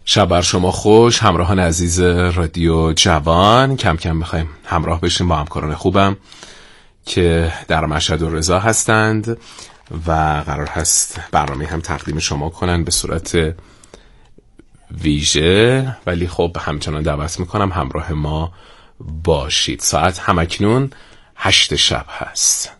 شب بر شما خوش، همراهان عزیز رادیو جوان. کم کم میخوایم همراه بشیم با همکاران خوبم که در مشهد و رضا هستند و قرار هست برنامه هم تقدیم شما کنن به صورت ویژه، ولی خب همچنان دعوت میکنم همراه ما باشید. ساعت همکنون 8 شب هست.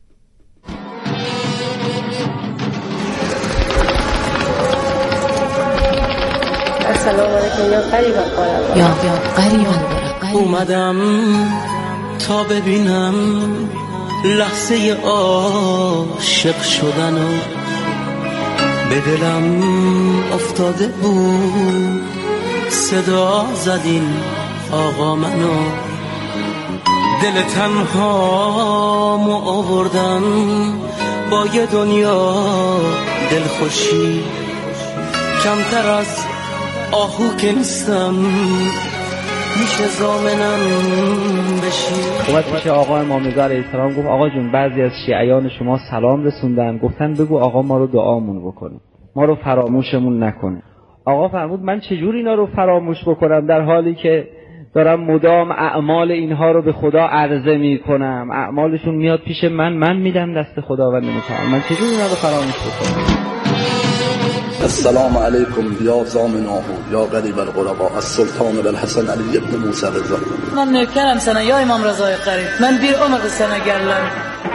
سلام علیکم یا قریبا قربا یا قریبا اومدم تا ببینم لحظه عاشق شدن و به دلم افتاده بود صدا زدین آقا منو، دل تنهامو آوردم با یه دنیا دلخوشی، کمتر از آهو که نیستم میشه زامنم بشی. اومد پیش آقا امام رضا علیه السلام گفت آقا جون بعضی از شیعیان شما سلام رسوندن، گفتن بگو آقا ما رو دعامون بکنه، ما رو فراموشمون نکنه. آقا فرمود من چجور اینا رو فراموش بکنم در حالی که دارم مدام اعمال اینها رو به خدا عرضه میکنم، اعمالشون میاد پیش من میدم دست خداوند متعال، من چجور اینا رو فراموش بکنم؟ السلام علیکم یا زامناه یا غریب الغرباء السلطان الحسن علی ابن موسی رضا. من نوکرم سنه یا امام رضای قریب، من بیر عمق سنه گرلم.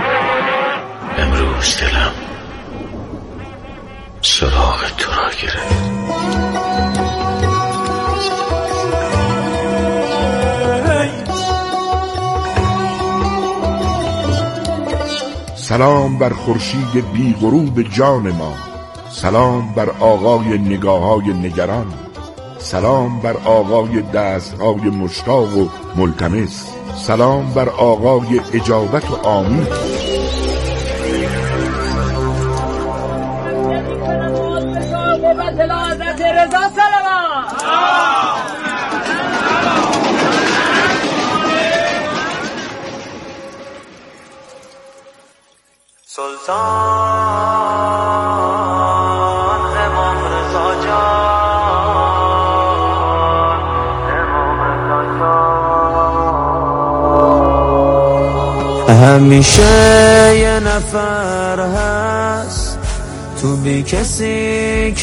امروز دلم سراغ تو را گرفت. سلام بر خورشید بی غروب جان ما، سلام بر آقای نگاه‌های نگران، سلام بر آقای دست‌های مشتاق و ملتمس، سلام بر آقای اجابت و آمین. همیشه یه نفر هست تو بی کسی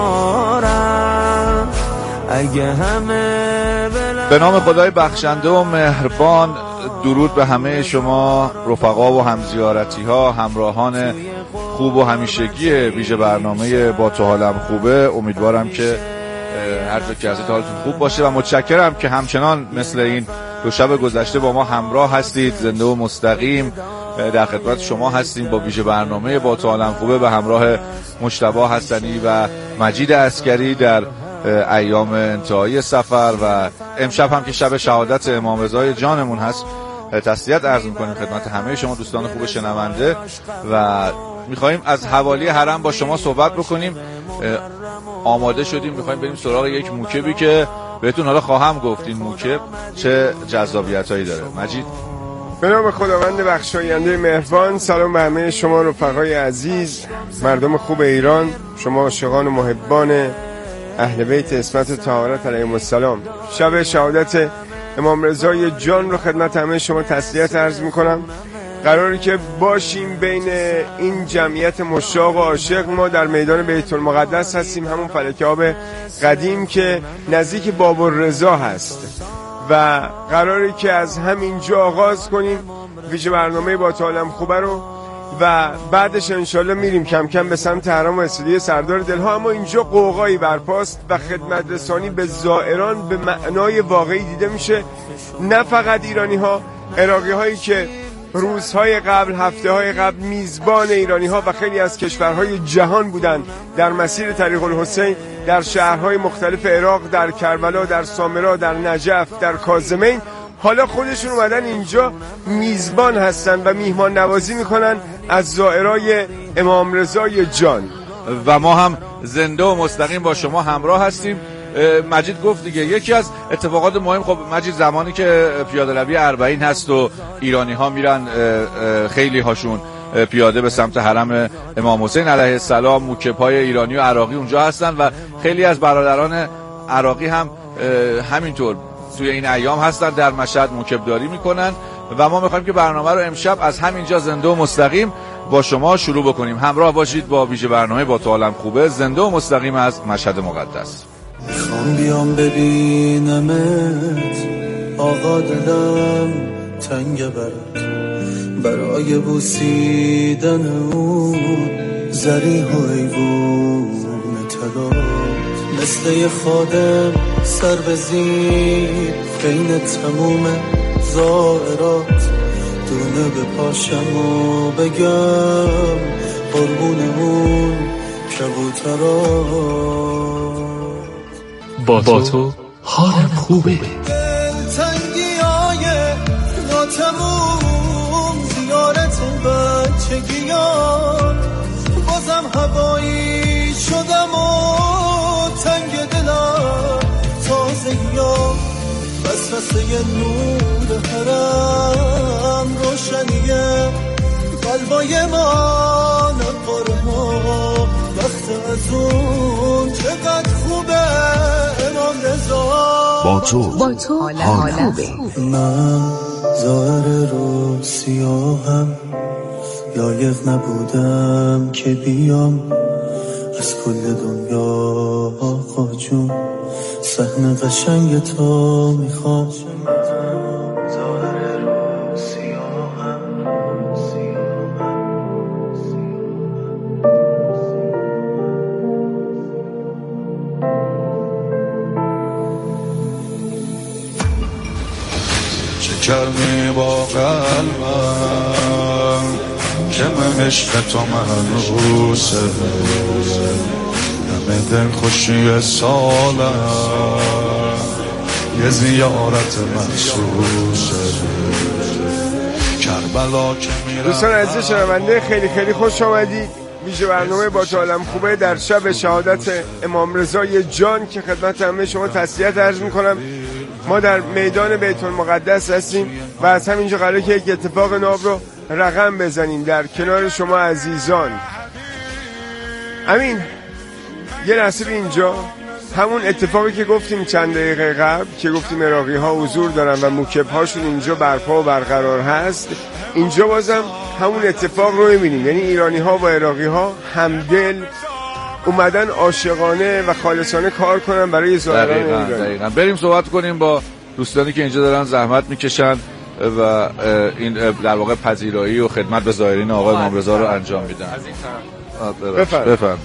کنارم، اگه همه به نام خدای بخشنده و مهربان. درود به همه شما رفقا و همزیارتی ها، همراهان خوب و همیشگی ویژه برنامه با تو حالم خوبه. امیدوارم که هر جا که هستید حالتون خوب باشه و متشکرم که همچنان مثل این دو شب گذشته با ما همراه هستید. زنده و مستقیم در خدمت شما هستیم با ویژه برنامه با تو حالم خوبه به همراه مجتبی حسنی و مجید عسکری در ایام انتهایی سفر. و امشب هم که شب شهادت امام رضای جانمون هست، تسلیت عرض میکنیم خدمت همه شما دوستان خوب شنونده و میخواییم از حوالی حرم با شما صحبت بکنیم. آماده شدیم، میخواییم بریم سراغ یک موکبی که بهتون حالا خواهم گفت این موکب چه جذابیتایی داره. مجید. به نام خداوند بخشاینده مهربان. سلام به همه شما رفقای عزیز، مردم خوب ایران، شما عاشقان و محبان اهل بیت عصمت طهارت علیهم السلام. شب شهادت امام رضای جان رو خدمت همه شما تسلیت عرض میکنم. قراره که باشیم بین این جمعیت مشتاق و عاشق. ما در میدان بیت المقدس هستیم، همون فلک آب قدیم که نزدیک باب الرضا هست و قراره که از همینجا آغاز کنیم ویژه برنامه با تو حالم خوبه رو و بعدش انشالله میریم کم کم به سمت حرم و استودیوی سردار دلها. اما اینجا قوقایی برپاست و خدمت رسانی به زائران به معنای واقعی دیده میشه، نه فقط ایرانی ها، عراقی هایی که روزهای قبل، هفته های قبل میزبان ایرانی ها و خیلی از کشورهای جهان بودند در مسیر طریق الحسین در شهرهای مختلف عراق، در کربلا، در سامرا، در نجف، در کاظمین. حالا خودشون اومدن اینجا میزبان هستن و میهمان نوازی میکنن از زائرای امام رضای جان و ما هم زنده و مستقیم با شما همراه هستیم. مجید گفت دیگه یکی از اتفاقات مهم، خب مجید زمانی که پیاده روی اربعین هست و ایرانی ها میرن خیلی هاشون پیاده به سمت حرم امام حسین علیه السلام، موکب‌های ایرانی و عراقی اونجا هستن و خیلی از برادران عراقی هم همینطور توی این ایام هستن، در مشهد موکبداری میکنن و ما میخوایم که برنامه رو امشب از همینجا زنده و مستقیم با شما شروع بکنیم. همراه باشید با ویژه برنامه با تو عالم خوبه، زنده و مستقیم از مشهد مقدس. میخوام بیام ببینمت آقا، دلم تنگ برای بوسیدن اون زریح و ایوون طلات، مثل یه خادم سر بزیر بین تموم زائرات، دونه بپاشم و بگم قربون اون کبوترات. با تو حالم خوبه. دلتنگی های ناتموم، زیارت بچگیان، بازم هوایی شدم و تنگ دلم تازگیان، وسوسه نور حرم روشنیه قلبای من قرما، وقت از اون چقدر خوبه امام رضا. با تو حال خوبه. من ظاهر رو سیاهم، لایق نبودم که بیام از کل دنیا آقا جون، صحنه قشنگ تو میخوام. کرمی با قلبم که من عشق تو منوسه، همه دل خوشی سالم یه زیارت محسوسه، کربلا که میرم. دوستان عزیز شنونده خیلی خیلی خوش آمدید. ویژه برنامه با تو عالم خوبه در شب شهادت امام رضای جان که خدمت همه شما تسلیت عرض میکنم. ما در میدان بیت المقدس هستیم و از همینجا قراره که یک اتفاق ناب رو رقم بزنیم در کنار شما عزیزان. امین یه نصیب اینجا همون اتفاقی که گفتیم چند دقیقه قبل که گفتیم عراقی ها حضور دارن و موکب هاشون اینجا برپا و برقرار هست، اینجا بازم همون اتفاق رو میبینیم. یعنی ایرانی ها و عراقی ها همدل اومدن عاشقانه و خالصانه کار کنن برای زائران ایران. دقیقاً. بریم صحبت کنیم با دوستانی که اینجا دارن زحمت میکشن و این در واقع پذیرایی و خدمت به زائرین آقای امام رضا رو انجام میدن. بفرمایید.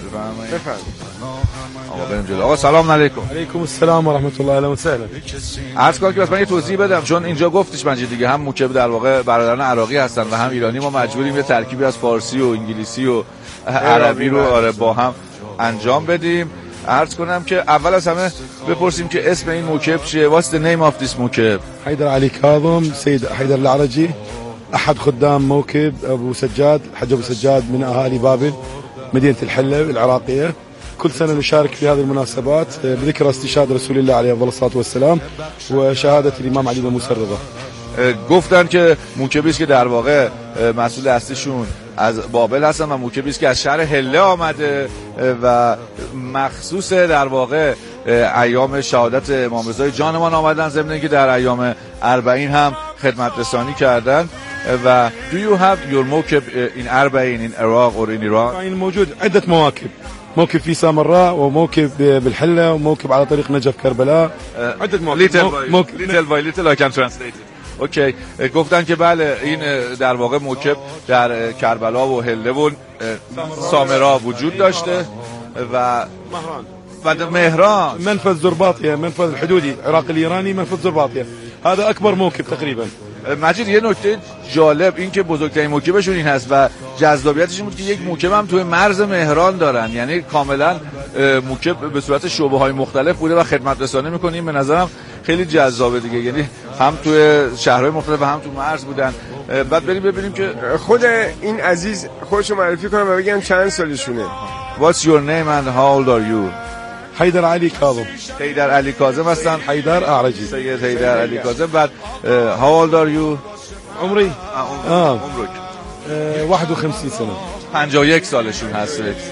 آقا بریم جلو. آقا سلام علیکم. علیکم السلام و رحمت الله و سلام. عرض کنم که مثلا یه توضیح بدم، چون اینجا گفتش من دیگه هم موکب در واقع برادران عراقی هستن و هم ایرانی، ما مجبوریم یه ترکیبی از فارسی و انگلیسی و عربی رو با هم انجام بدیم. عرض کنم که اول از همه بپرسیم که اسم این موکب چیه؟ What's the name of this موکب؟ حيدر علي كاظم، سيد حيدر العرجي، أحد خدام موكب أبو سجاد، الحج أبو سجاد من أهالي بابل مدينة الحلة العراقية. كل سنة نشارك في هذه المناسبات بذكرى استشهاد رسول الله عليه أفضل الصلاة والسلام وشهادة الإمام علي بن موسى الرضا. گفتن که موکبی است که در واقع مسئول اصلیشون از بابل هستن و موکبی است که از شهر هله آمده و مخصوص در واقع ایام شهادت امام رضای جانمان آمدن، ضمن اینکه در ایام 40 هم خدمت رسانی کردن. و do you have your موکب in 40 in Iraq or in Iran؟ يعني موجود عدة مواكب، موكب في سامراء وموكب بالحلة وموكب على طريق نجف كربلاء. عدة مواكب. little I can translate it. اوکی. گفتن که بله این در واقع موکب در کربلا و هله و سامرا وجود داشته و مهران منفذ زرباطية، منفذ الحدودي العراقي الإيراني، منفذ زرباطية. هذا أكبر موكب تقريبا. مجید یه نکته جالب این که بزرگترین موکبشون این هست و جذابیتش این بود که یک موکب هم توی مرز مهران دارن، یعنی کاملا موکب به صورت شعبه‌های مختلف بوده و خدمت رسانی می‌کنیم. به نظرم خیلی جذابه دیگه، یعنی هم توی شهرهای مختلف و هم تو مرز بودن. بعد بریم ببینیم که خود این عزیز خودشو معرفی کنن و بگن چند سالشونه. What's your name and how old are you؟ حيدر علي كاظم. حيدر علي كاظم هستن. حيدر أعرجي. سید حيدر علي كاظم. بعد how old are you؟ عمري عمرك 51 سنة. 51 سالشون هست.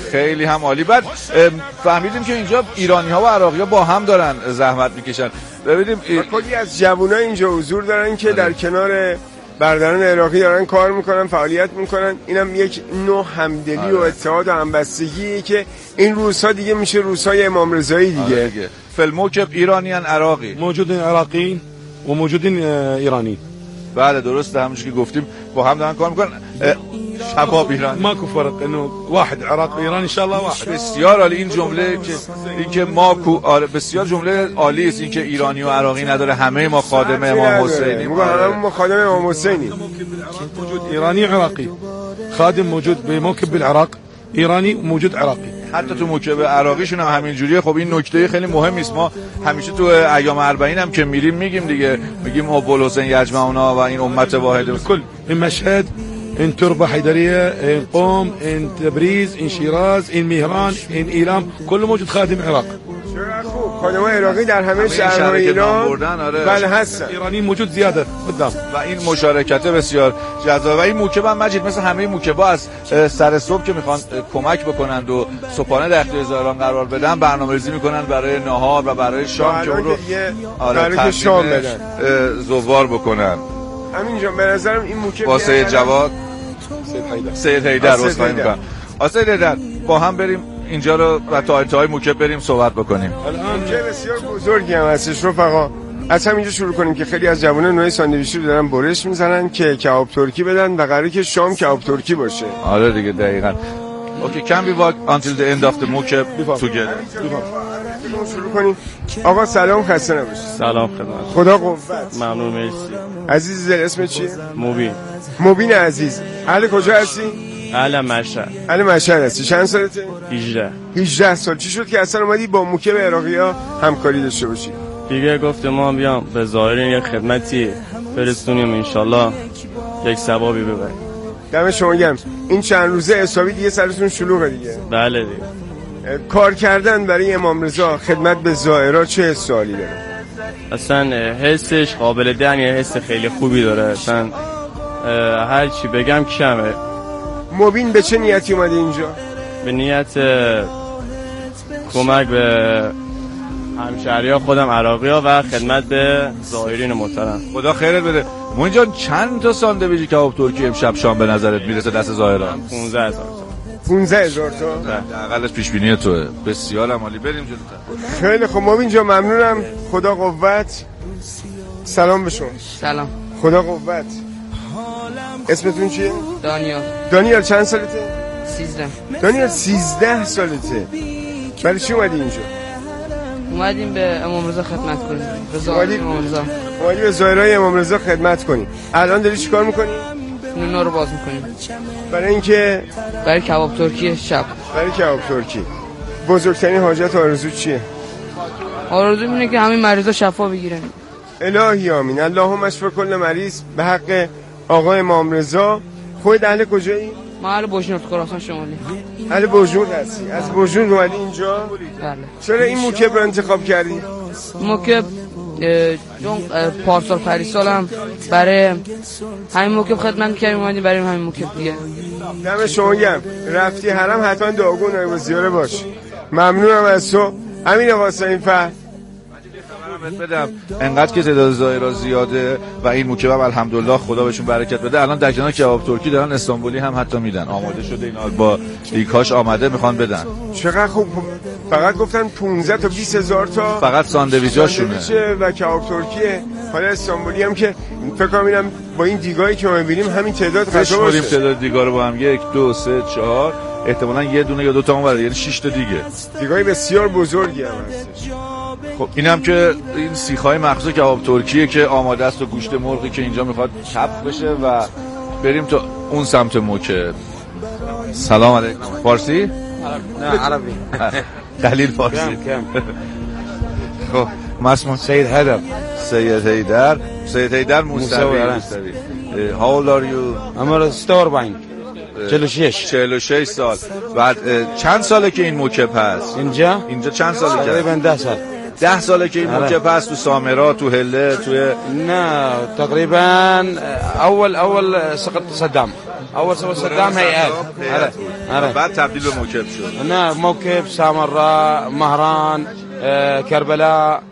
خیلی هم عالی. بعد فهمیدیم که اینجا ایرانی‌ها و عراقی‌ها با هم دارن زحمت میکشن. ببینیم کلی از جوونا اینجا حضور دارن که در کنار برادران عراقی دارن کار میکنن، فعالیت میکنن. اینم یک نوع همدلی و اتحاد و همبستگیه که این روزها دیگه میشه روزهای امام رضایی دیگه. فالموکب ایرانیان عراقی، موجودین عراقیین و موجودین ایرانی. بله درسته، همونجوری که گفتیم با هم دارن کار میکنن. شباب ایرانی ماکو فرق، انه واحد عراق ایران ان شاء الله واحد. بسیار عالی این جمله که اینکه ماکو، بسیار جمله عالی است. اینکه ایرانی و عراقی نداره، همه ما خادم امام حسینیم. ما خادم امام حسینیم. موجود ایرانی عراقی، خادم موجود به موکب بالعراق ایرانی موجود عراقی. حتی تو موکب عراقیشون هم همین جوریه. خب این نکته خیلی مهمی است. ما همیشه تو ایام 40 هم که میریم میگیم دیگه، میگیم ابوالحسین یجمعنا و این امت واحد. کل این مشهد، این تربه حیدریه، این قم، این تبریز، این شیراز، این مهران، این ایلام، کل موجود خادم عراق. خوب خادم عراقی در همه شهرهای ایران بله هستن. ایرانی موجود زیاده قدام و این مشارکت بسیار جذاب. و این موکب هم مجید مثل همه موکبا از سر صبح که میخوان کمک بکنند و صبحانه در اختیار زائران قرار بدن، برنامه‌ریزی میکنن برای نهار و برای شام که اون رو برای شام بدن، زوار بکنن. همینجا به نظرم این موکب واسه جواد سید حیدر اسخای میکنم. سید حیدر با هم بریم اینجا رو و تا انتهای موکب بریم صحبت بکنیم. موکب بسیار بزرگی هم هستش رفقا. از همینجا شروع کنیم که خیلی از جوانان نوع ساندویچی رو دارن برش میزنن که کباب ترکی بدن و قراره که شام کباب ترکی باشه. آره دیگه دقیقاً. Okay, can we walk until the end of the موکب together? شروع کنیم. آقا سلام، خسته نباشید. سلام خدمت. خدا قوت. ممنون، مرسی. عزیز دل، اسم چیه؟ مبین. مبین عزیز. اهل کجا هستی؟ اهل مشهد. اهل مشهد هستی. چند سالته؟ 18 سال. چی شد که اصلا اومدی با موکب عراقی‌ها همکاری داشته باشی؟ دیگه گفتم ما بیام به ظاهرین یک خدمتی فرستونیم ان شاءالله یک ثوابی ببریم. دم شما گرم. این چند روزه حسابی دیگه سرتون شلوغه دیگه. بله دیگه. کار کردن برای امام رضا، خدمت به زائرا چه حسالی داره؟ اصلا حسش قابل دهنی، حس خیلی خوبی داره. اصلا هر چی بگم کمه. مبین به چه نیتی اومده اینجا؟ به نیت کمک به همشهری‌ها خودم عراقی‌ها و خدمت به زائرین محترم. خدا خیرت بده. ما اینجا چند تا ساندویچ کباب ترکی امشب شام به نظرت میرسه دست زائران؟ 15000 تا. 15000 تا؟ اقلش پیش بینی توئه. بسیار عالی. بریم جلوتر. خیلی خوب مبین جا، ممنونم. خدا قوت. سلام به شما. سلام. خدا قوت. اسمتون چیه؟ دانیال چند سالته؟ 13. دانیال 13 سالته. برای چی اومدی اینجا؟ اومدیم به امام رضا خدمت کنیم. به زائرای امام رضا. اومدی به زائرای امام رضا خدمت کنی. الان داری چیکار میکنی؟ نونا رو باز میکنیم. برای اینکه برای کباب ترکی شب. برای کباب ترکی. بزرگترین حاجت و آرزو چیه؟ آرزو اینه که همین مریضا شفا بگیرن. الهی آمین. اللهم اشفی کل مریض به حق آقا امام رضا. خودت اهل کجایی؟ ما اهل بوجنورد خراسان شمالی. اهل بوجنورد هستی؟ از بوجنورد اومدی اینجا؟ بله. چرا این موکب رو انتخاب کردی؟ موکب چون پارسال پریسالم برای همین موکب خدمت می‌کردیم، اومدیم برای همین موکب دیگه. دم شما گرم. رفتی حرم حتما دعاگو نایب زیاره باش. ممنونم از تو. امین قاسمی فر. بدم انقدر که تعداد زائرا زیاده و این موکب هم الحمدلله خدا بهشون برکت بده. الان در کنار کباب ترکی دارن استانبولی هم حتی میدن. آماده شده اینا با لیکاش آماده میخوان بدن. چقدر خوب. فقط گفتن 15 تا 20000 تا فقط ساندویچاشونه و کباب ترکیه. حالا استانبولی هم که فکر کنم اینم با این دیگایی که ما می‌بینیم همین تعداد غذا باشه. تعداد دیگا رو با هم 1 2 3 4 احتمالاً یه دونه یا دو تا اون یعنی 6 تا دیگه. دیگای بسیار بزرگی هم هستش. خب اینم که این سیخ‌های مخصوص کباب ترکیه که آماده است و گوشت مرغی که اینجا میخواد چپ بشه و بریم تا اون سمت موکب. سلام علیکم. فارسی؟ نه عربی. قلیل فارسی. خب مسمون سید حیدر. سید حیدر موسوی. How old are you? عمر 46. 46 سال. بعد چند ساله که این موکب هست؟ اینجا چند ساله که؟ تقریبا 10 سال. 10 ساله که این موکب هست تو سامرا، تو هله، توی نه تقریبا اول سقط صدام. اول سوى صدام هيئات بعد تبدیل به موکب شد. نه موكب سامراء مهران كربلاء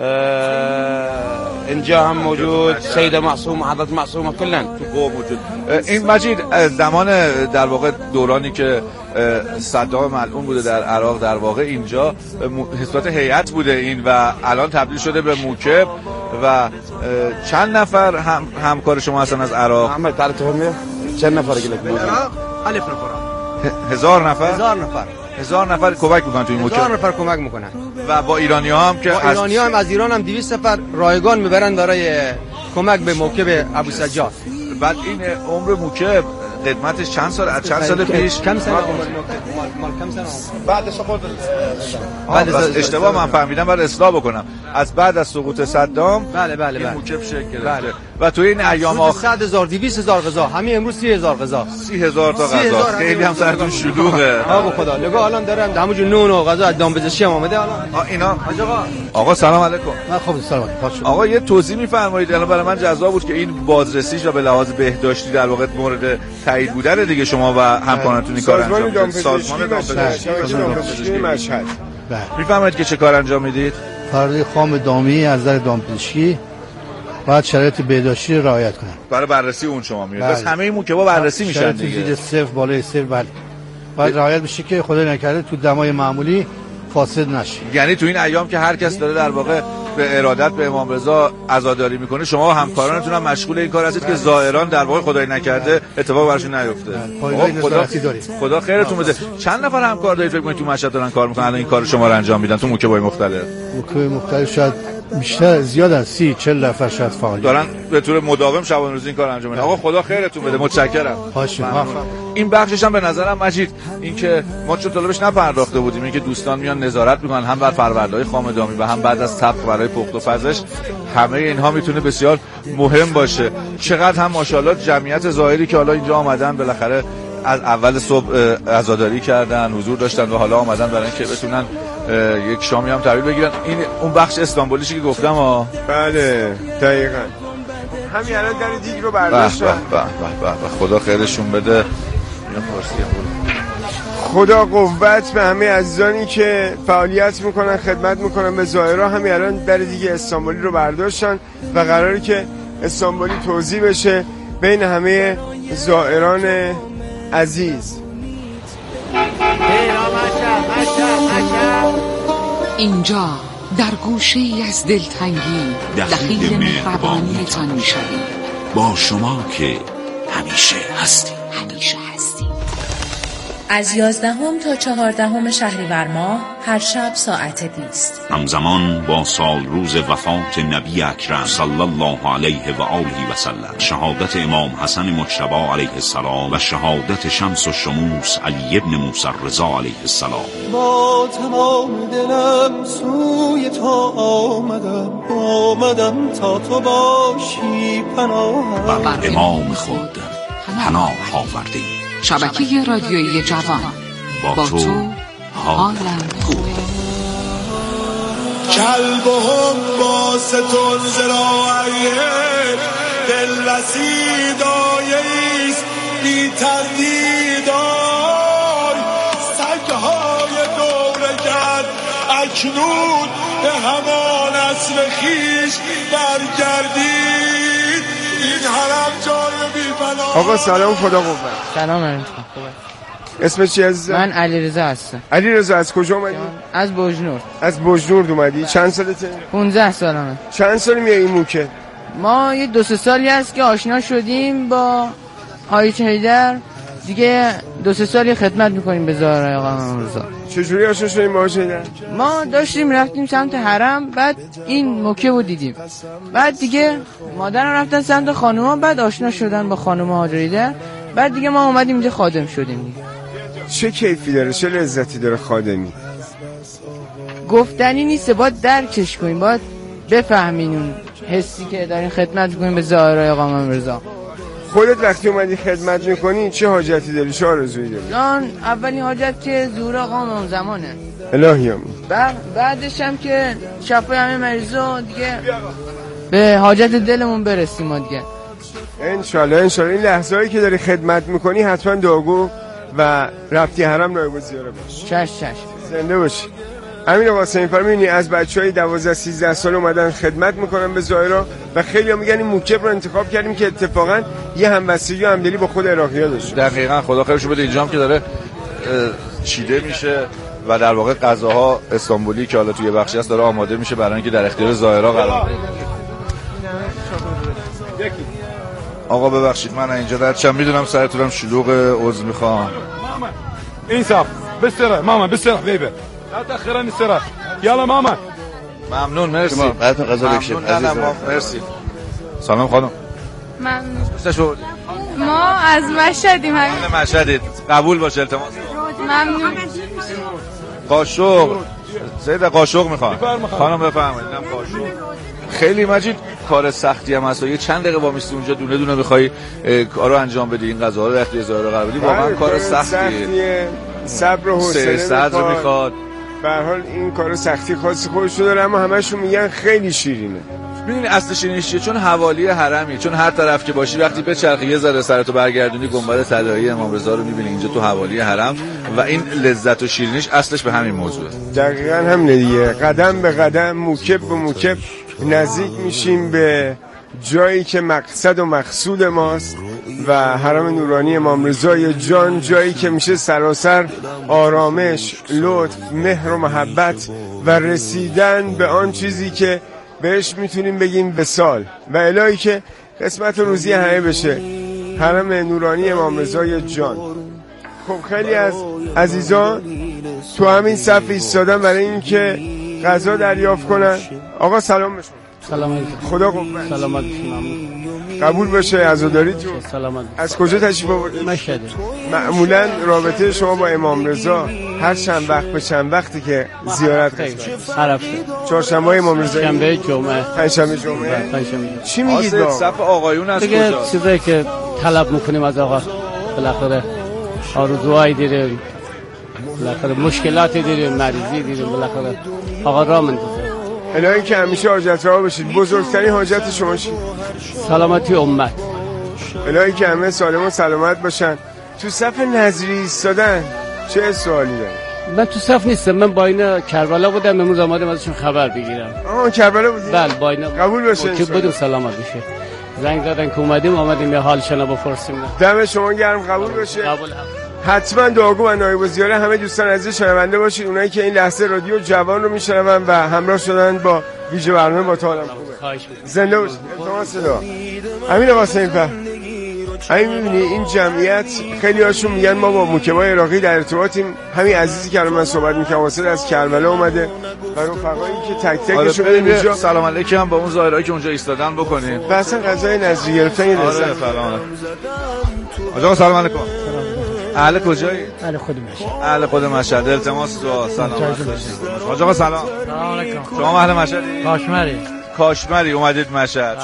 اینجا هم موجود سیده معصومه حضرت معصومه کلن تو قوم موجود. این مجید زمان در واقع دورانی که صدام ملعون بوده در عراق در واقع اینجا حسابت هیئت بوده این و الان تبدیل شده به موکب و چند نفر همکار شما هستن از عراق؟ محمد تعال تفهمه چند نفر گلت موجود؟ الف نفر 1000 نفر 1000 نفر کمک میکنن تو این موکب. 1000 نفر کمک میکنن و با ایرانی‌ها هم که از ایران هم 200 نفر رایگان میبرن برای کمک به موکب ابو سجاد. بعد این عمر موکب قدمتش چند سال از چند سال پیش کم سال بعد سقوط اشتباه من فهمیدم بعد اصلاح بکنم از بعد از سقوط صدام بله موکب شکل گرفته و تو این ایام آخر 100,000 200,000 غذا همین امروز 30,000 غذا 30,000 تا غذا خیلی هم سرتون شلوغه. آقا خدا نگاه الان دارم همونجور نون و غذا از دامپزشی هم اومده الان اینا آقا سلام علیکم. من خوب سلام. آقا یه توضیح می‌فرمایید الان برای من جذاب بود که این بازرسیش و به لحاظ بهداشتی در واقع مورد تایید بودن دیگه شما و همکارانتون این کار انجام میدید. سازمان دامپزشکی مشهد میفهمید که چه کار انجام میدید؟ فرد خام دامی از نظر دامپزشکی باید شرایط بهداشتی رعایت کنن. برای بررسی اون شما میاد. بس همه این موکبا بررسی میشن دیگه. شرایط زیر صفر بالای صفر بله. باید رعایت بشه که خدای نکرده تو دمای معمولی فاسد نشه. یعنی تو این ایام که هر کس داره در واقع به ارادت به امام رضا عزاداری میکنه شما و همکارانتون هم مشغول این کار هستید که زائران در واقع خدای نکرده اتفاق براشون نیفته. خدا خیرتون بده. چند نفر همکار دارید فکر کنید تو مشهد دارن کار میکنن الان این کار شما رو انجام میدن تو موکبای مختلف؟ موکبای مختلف شاید بیشتر زیاد از 30-40 نفر شاید فعال دارن به طور مداوم شبانه روزی این کار انجام میدن. آقا خدا خیرتون بده. متشکرم. این بخشش هم به نظرم مجید این که ما چون طلبش نپرداخته بودیم این که دوستان میان نظارت میکنن هم بر فرآوردهای خام دامی و هم بعد از طبق برای پخت و پزش همه اینها میتونه بسیار مهم باشه. چقدر هم ماشاءالله جمعیت ظاهری که حالا اینجا آمدن بالاخره از اول صبح عزاداری کردن حضور داشتن و حالا آمدن برای اینکه بتونن یک شامی هم تحویل بگیرن. این اون بخش استانبولیشی که گفتم بله دقیقاً همین الان در دیگ رو برداشتن. خدا خیرشون بده. خدا قوت به همه عزیزانی که فعالیت میکنن خدمت میکنن به زائرها. همین الان در دیگ استانبولی رو برداشتن و قراره که استانبولی توزیع بشه بین همه زائران عزیز. اینجا در گوشه ای از دلتنگی دخیل مهربانیتان میشویم. با شما که همیشه هستیم. از 11 تا 14 شهریور ماه هر شب ساعت 20 همزمان با سال روز وفات نبی اکرم صلی الله علیه و آله و سلم، شهادت امام حسن مجتبی علیه السلام و شهادت شمس الشموس علی ابن موسی رضا علیه السلام. با تمام دلم سوی تو آمدم تا تو باشی پناهم. امام خود پناه آورده. شبکه رادیویی جوان با تو حالم خوبه. کلب و هم با ستون زراعیه دل رسیداییست بی تردیدای سگهای دورگرد اکنون به همان اصل خیش برگردید. این حرم جای بی بنا. آقا سلام خدا قوت. سلام علیکم. اسمت چی عزیزم؟ من علیرضا هستم. علیرضا از کجا اومدی؟ از بوجنور. از بوجنور اومدی؟ چند سالته؟ 15 سالمه. چند سال میای این موکه؟ ما یه 2-3 سالی هست که آشنا شدیم با حاج حیدر دیگه. 2-3 سالی خدمت میکنیم به زائرای آقا امام رضا. چجوری آشنا شدیم با حاج حیدر؟ ما داشتیم رفتیم سمت حرم بعد این موکه رو دیدیم. بعد دیگه مادرم رفتن سمت خانوما بعد آشنا شدن با خانم حاج حیدر. بعد دیگه ما اومدیم اینجا خادم شدیم دیگه. چه کیفی داره چه لذتی داره خادمی؟ گفتنی نیست باید درکش کنیم باید بفهمین اون حسی که دارین خدمت میکنین به زائرای آقا امام رضا. خودت وقتی اومدی خدمت میکنی چه حاجتی داری چه آرزویی داری؟ من اولین حاجت که ظهور آقا امام زمانه الهی آمین. بعدش هم که شفای همه مریضا دیگه به حاجت دلمون برسیم ما دیگه. انشالله این لحظه‌ای که داری خدمت میکنی حتما دعاگو و رفتی حرم نایب الزیاره باش. چش زنده باشی. امین قاسمی فرمینی از بچهای 12 13 سال اومدن خدمت میکنن به زائرا و خیلی‌ها میگن این موکب رو انتخاب کردیم که اتفاقا یه همبستگی و همدلی با خود عراقی‌ها داشت. دقیقاً خدا خیرشو بده. اینجا هم که داره چیده میشه و در واقع غذاها استانبولی که حالا توی بخشی هست داره آماده میشه برای اینکه در اختیار زائرا قرار بگیره. آقا ببخشید من اینجا در چم میدونم سرتونم شلوغ، عذر میخوام. انصاف بستره ماما بستره بیبه لا تاخرني السرعه يلا ماما. ممنون مرسی. براتون غذا بکشیم عزیزم. مرسی. سلام خانم. ممنون. ما از مشهدیم. همین مشهدید. قبول باشه التماس. ممنون. قاشق سید قاشق میخوام. خانم بفرمایید. اینم قاشق. خیلی مجید کار سختی هم هست. یه چند دقیقه وامیستی اونجا دونه دونه بخوای کارو انجام بدی، این غذاها رو در اختیار زائرا قرار بدی، واقعا کار سختیه. صبر و حوصله صدر میخواد. به هر حال این کار سختی خاصی خودش داره، اما همشون میگن خیلی شیرینه. میدونی اصل شیرینیش چیه؟ چون حوالی حرمی، چون هر طرف که باشی وقتی به چرخی یه ذره سرتو برگردونی گنبد طلایی امام رضا رو میبینی اینجا تو حوالی حرم و این لذت و شیرینیش اصلش به همین موضوعه. دقیقاً همینه دیگه. قدم به قدم، موکب به موکب نزدیک میشیم به جایی که مقصد و مقصود ماست و حرم نورانی امام رضای جان، جایی که میشه سراسر آرامش، لطف، مهر و محبت و رسیدن به آن چیزی که بهش میتونیم بگیم وصال و الهی که قسمت روزی همه بشه، حرم نورانی امام رضای جان. خب خیلی از عزیزان تو همین صف ایستادن برای اینکه غذا دریافت کنن. آقا سلام بشون. سلام علیکم. خدا قوت. سلامت قبول باشه. عزاداری تو سلامت. از کجا تشریف آوردید؟ مشهد. معمولا رابطه شما با امام رضا هر چند وقت به چند وقتی که زیارت کنید؟ هر هفته. چهارشنبه امام رضا، شنبه جمعه، پنجشنبه جمعه. چی میگید با صف آقایون از دیگه کجا؟ چیزایی که طلب میکنیم از آقا، بالاخره آرزوهایی داریم، بالاخره مشکلاتی داریم، مریضی داریم، بالاخره آقا راه میندازه. الهی که همیشه حاجت رها باشید. بزرگترین حاجت شما چیه؟ سلامتی امت. الهی که همه سالم و سلامت باشن. تو صف نظری ایستادن چه سوالی داری؟ من تو صف نیستم، من با اینا کربلا بودم، امروز آمدم ازشون خبر بگیرم. کربلا بودی؟ بله با اینا. قبول باشه. که بدون سلامت بشه. زنگ زدن که اومدیم یه حالشون بپرسیم. دم شما گرم. قبول باشه. قبول. حتما دعاگو و نایب الزیاره همه دوستان عزیز شنونده باشید، اونایی که این لحظه رادیو جوان رو میشنون و همراه شدن با ویژه برنامه با تو حالم خوبه. زنده باشید. التماس دعا. امین قاسمی فر. همین میبینی این جمعیت خیلی هاشون میگن ما با موکبای عراقی در ارتباطیم. همین عزیزی که من صحبت میکنم واسه از کربلا اومده و رفقایی که تک تکشون اینجا سلام علیکم با اون زائرایی که اونجا ایستادن بکنین. و اصلا غذای نظری گرفتن یه لذت. سلام. آقا سلام علیکم. اهل کجایی؟ اهل خود مشهد. اهل خود مشهد. التماس دعا. سلام. آقا سلام. سلام علیکم. شما اهل مشهدی؟ کاشمری اومدید مشهد.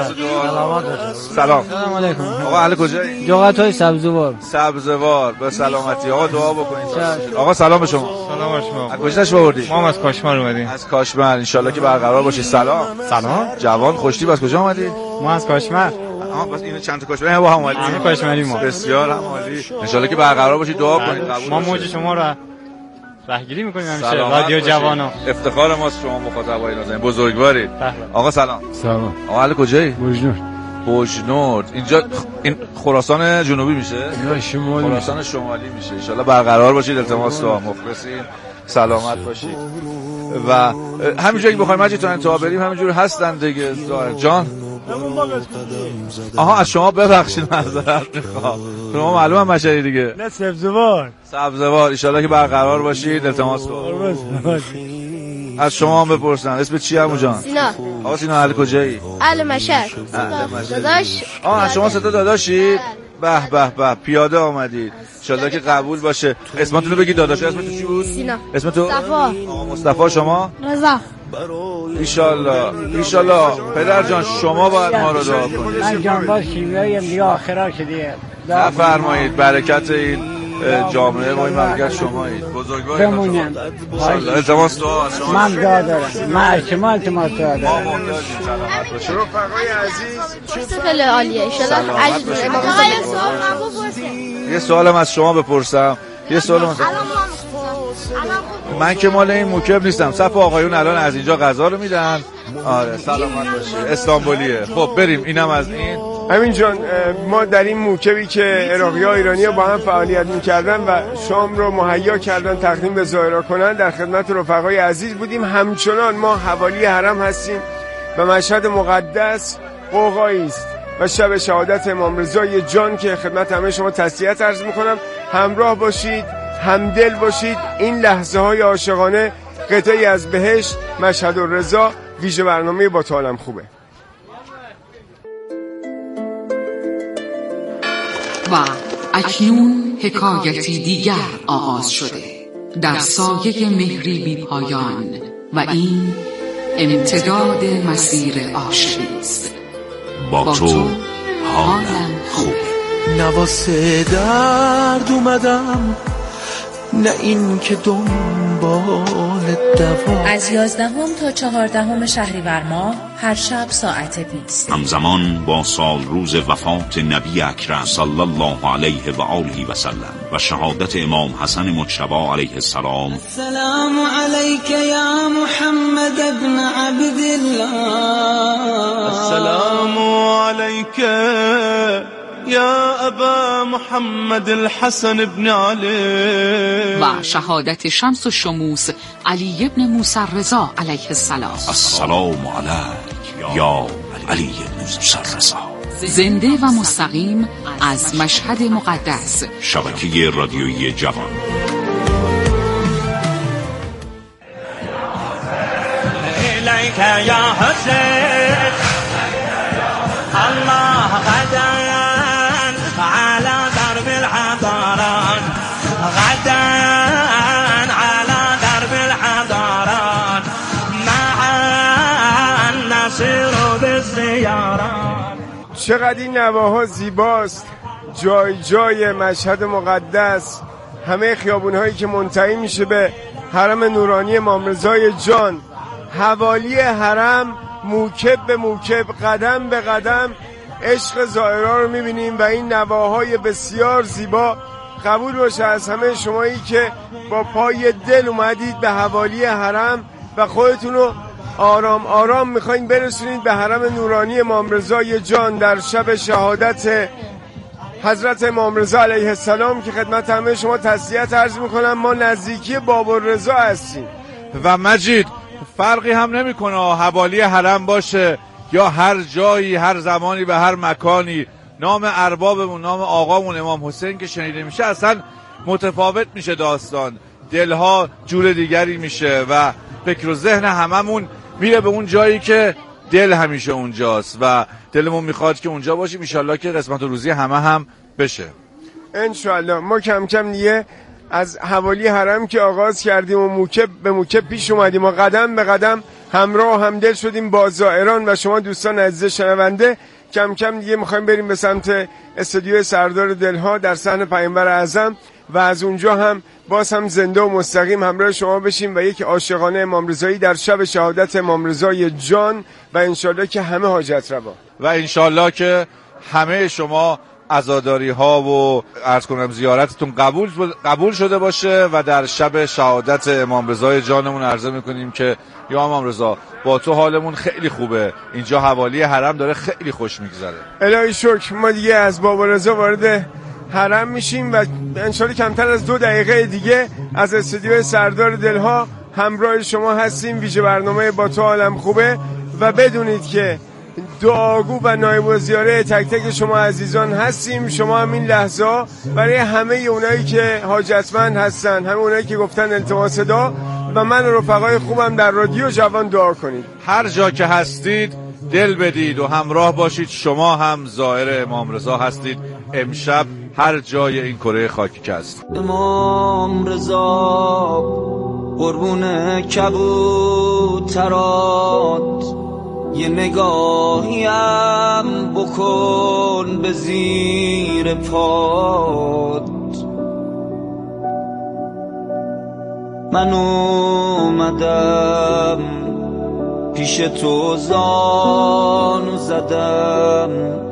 سلام علیکم. آقا اهل کجایی؟ جغتای سبزوار. به سلامتی. آقا دعا بکنید. آقا سلام به شما. سلام شما. از کجا تشریف آوردید؟ ما از کاشمر اومدیم. از کاشمر. ان شاءالله که برقرار باشید. سلام. جوان خوشتیپ. از کجا اومدید؟ ما از کاشمر. بس این چند تا کاشمری با هم اومدید. همه کاشمری ما. بسیار عالی. ان شاءالله که برقرار باشید. دعا کنید. ما موج شما رو راهگیری میکنیم همیشه. رادیو جوانو افتخار ماست شما مخاطبای نازنین. بزرگوارید. آقا سلام. آقا اهل کجایی؟ بوجنورد. اینجا این خراسان جنوبی میشه؟ شمالی. خراسان شمالی میشه. ان شاءالله برقرار باشید. التماس دعا. مخلصین. سلامت باشید. و همینجوری که بخوایم مجید تا انتها بریم همینجوری هستن دیگه. جان از شما ببخشید معذرت میخوام. شما معلومه مشهدی دیگه. نه سبزوار. ان شاءالله که برقرار باشید. التماس دعا. از شما هم بپرسن اسم چی عمو جان؟ سینا. آقا سینا اهل کجایی؟ اهل مشهد. داداش. شما ستا داداشید؟ به پیاده آمدید. انشالله که قبول باشه. اسمتون رو بگید داداش. اسمتون چی بود؟ سینا. اسم تو؟ مصطفی. شما؟ رضا. ایشالله پدر جان شما باید ما رو دعا کنید. من جانباز شیمیایی دیگه آخرا شدیه. فرمایید برکت این جامعه ما این مملکت شمایید. بزرگوار بمونم. التماس دعا از شما. من دعا دارم. من شما التماس دعا دارم. ما محتاجیم. سلامت باشید. رفقای عزیز خیلی عالیه ان یه سوالم از شما بپرسم. یه سوالم من که مال این موکب نیستم. صف آقایون الان از اینجا غذا رو میدن. آره سلامت باشید. استانبولیه. خب بریم اینم از این. همین جان ما در این موکبی که عراقی‌ها ایرانی‌ها با هم فعالیت می‌کردن و شام رو مهیا کردن تقدیم به زائران کنن در خدمت رفقای عزیز بودیم. همچنان ما حوالی حرم هستیم و مشهد مقدس قوقایی است و شب شهادت امام رضای جان که خدمت همه شما تسلیت عرض می‌کنم. همراه باشید، همدل باشید. این لحظه‌های عاشقانه قطعی از بهشت مشهد الرضا ویژه برنامه با تو عالم خوبه. و اکنون حکایتی دیگر آغاز شده در سایه مهری بی پایان و این امتداد مسیر عاشقی است. با تو حالم خوب. نواسه درد اومدم نه این که دنبال دوا. از 11 تا 14 شهریور ماه هر شب ساعت 20 همزمان با سال روز وفات نبی اکرم صلی الله علیه و آله و سلم و شهادت امام حسن مجتبی علیه السلام. السلام علیک یا محمد ابن عبدالله. السلام علیک یا ابا محمد الحسن ابن علی. و شهادت شمس و شموس علی ابن موسی رضا علیه السلام. السلام علیک یا علی ابن موسی رضا. زنده و مستقیم از مشهد مقدس، شبکه رادیویی جوان. الیک یا حسین الله غدا على درب الحضارات. غدا على درب الحضارات معا نسير بالزيارات. چقدر این نواها زیباست. جای جای مشهد مقدس، همه خیابونهایی که منتهی میشه به حرم نورانی امام رضای جان، حوالی حرم موکب به موکب، قدم به قدم عشق زائران رو میبینیم و این نواهای بسیار زیبا. قبول باشه از همه شمایی که با پای دل اومدید به حوالی حرم و خودتون رو آرام آرام میخواین برسونید به حرم نورانی امام رضای جان در شب شهادت حضرت امام رضا علیه السلام که خدمت همه شما تسلیت عرض میکنم. ما نزدیکی بابالرضا هستیم و مجید فرقی هم نمیکنه حوالی حرم باشه یا هر جایی هر زمانی به هر مکانی. نام اربابمون، نام آقامون امام حسین که شنیده میشه اصلا متفاوت میشه داستان. دلها جور دیگری میشه و فکر و ذهن هممون میره به اون جایی که دل همیشه اونجاست و دلمون میخواد که اونجا باشیم. انشالله که قسمت و روزی همه هم بشه انشالله. ما کم کم دیگه از حوالی حرم که آغاز کردیم و موکب به موکب پیش اومدیم و قدم به قدم همراه همدل شدیم با زائران و شما دوستان عزیز شنونده. کم کم دیگه میخوایم بریم به سمت استودیو سردار دلها در صحن پیامبر اعظم و از اونجا هم باز هم زنده و مستقیم همراه شما بشیم و یک عاشقانه امام رضایی در شب شهادت امام رضای جان و انشالله که همه حاجت روا و انشالله که همه شما عزاداری ها و عرض کنم زیارتتون قبول شده باشه و در شب شهادت امام رضای جانمون عرضه میکنیم که یا امام رضا با تو حالمون خیلی خوبه، اینجا حوالی حرم داره خیلی خوش میگذره. الهی شکر. ما دیگه از بابا رضا وارد حرم میشیم و انشالله کمتر از 2 دقیقه دیگه از استودیو سردار دلها همراه شما هستیم. ویژه برنامه با تو عالم خوبه و بدونید که دعاگو و نایب الوزیاره تک تک شما عزیزان هستیم. شما هم این لحظه ها برای همه اونایی که حاجتمند هستن، همه اونایی که گفتن التماس دعا و من و رفقای خوبم در رادیو جوان دعا کنید. هر جا که هستید دل بدید و همراه باشید. شما هم زائر امام رضا هستید امشب هر جای این کره خاکی که هست. امام رضا قربون کبوترات یه نگاهیم بکن به زیر پات. من اومدم پیش تو زانو زدم